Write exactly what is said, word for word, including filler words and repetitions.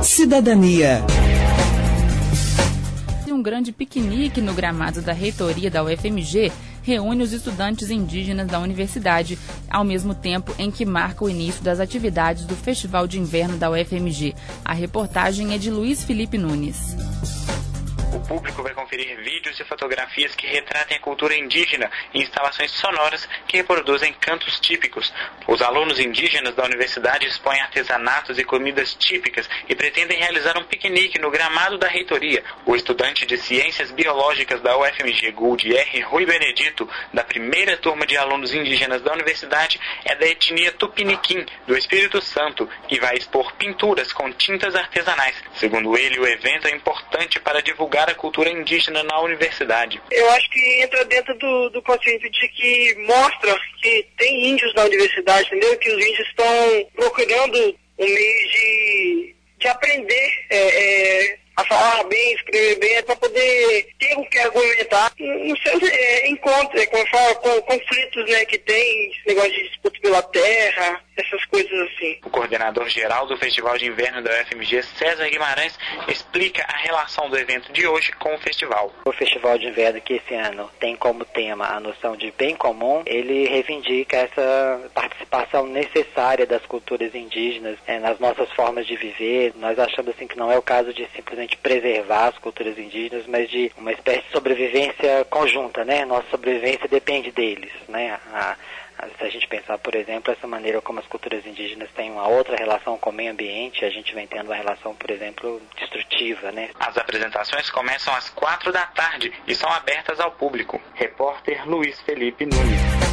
Cidadania. Um grande piquenique no gramado da reitoria da U F M G reúne os estudantes indígenas da universidade, ao mesmo tempo em que marca o início das atividades do Festival de Inverno da U F M G. A reportagem é de Luiz Felipe Nunes. O público vai conferir vídeos e fotografias que retratem a cultura indígena e instalações sonoras que reproduzem cantos típicos. Os alunos indígenas da universidade expõem artesanatos e comidas típicas e pretendem realizar um piquenique no gramado da reitoria. O estudante de Ciências Biológicas da U F M G, Gouldier Rui Benedito, da primeira turma de alunos indígenas da universidade, é da etnia Tupiniquim, do Espírito Santo, e vai expor pinturas com tintas artesanais. Segundo ele, o evento é importante para divulgar a cultura indígena na universidade. Eu acho que entra dentro do, do conceito de que mostra que tem índios na universidade, entendeu? Que os índios estão procurando um meio de, de aprender é, é, a falar bem, escrever bem, para poder ter o que argumentar nos seus é, encontros, é, como fala, com conflitos, né, que tem, esse negócio de disputa pela terra, essas coisas assim. O coordenador geral do Festival de Inverno da U F M G, César Guimarães, explica a relação do evento de hoje com o festival. O Festival de Inverno, que esse ano tem como tema a noção de bem comum, ele reivindica essa participação necessária das culturas indígenas é, nas nossas formas de viver. Nós achamos assim que não é o caso de simplesmente preservar as culturas indígenas, mas de uma espécie de sobrevivência conjunta, né? Nossa sobrevivência depende deles, né? A, Se a gente pensar, por exemplo, essa maneira como as culturas indígenas têm uma outra relação com o meio ambiente, a gente vem tendo uma relação, por exemplo, destrutiva, né? As apresentações começam às quatro da tarde e são abertas ao público. Repórter Luiz Felipe Nunes.